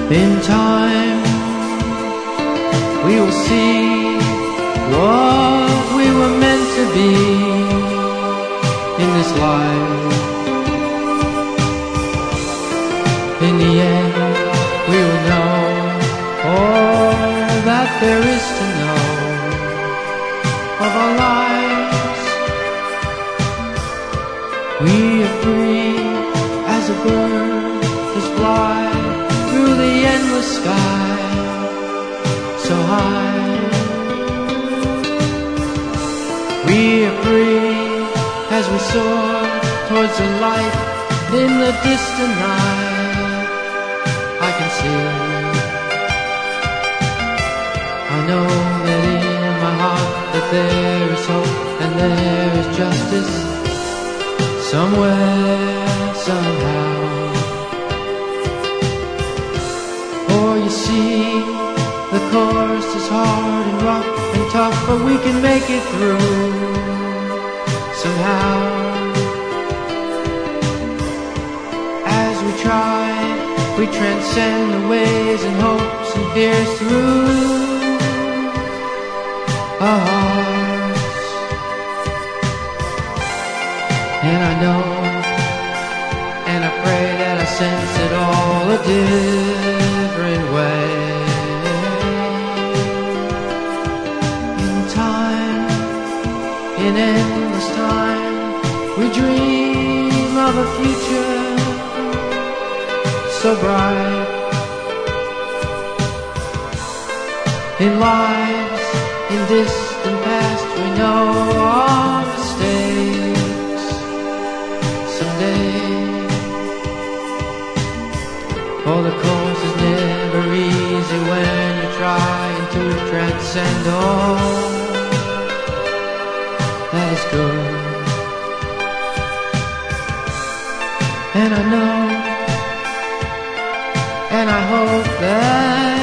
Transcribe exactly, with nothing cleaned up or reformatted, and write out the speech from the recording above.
In time, we will see what we were meant to be in this life. In the end, we will know all that there is to know of our lives. We are free as a bird to fly through the endless sky so high. We are free as we soar towards the light in the distant night. I can see, I know that in my heart that there is hope and there is justice somewhere, somehow. For you see, the course is hard and rough and tough, but we can make it through somehow. As we try, we transcend the ways and hopes and fears through our hearts. And I know, and I pray that I sense it all a different way. In time, in endless time, we dream of a future so bright. In lives, in distant past, we know our mistakes someday. For the course is never easy when you're trying to transcend all that is good. And I know, and I hope that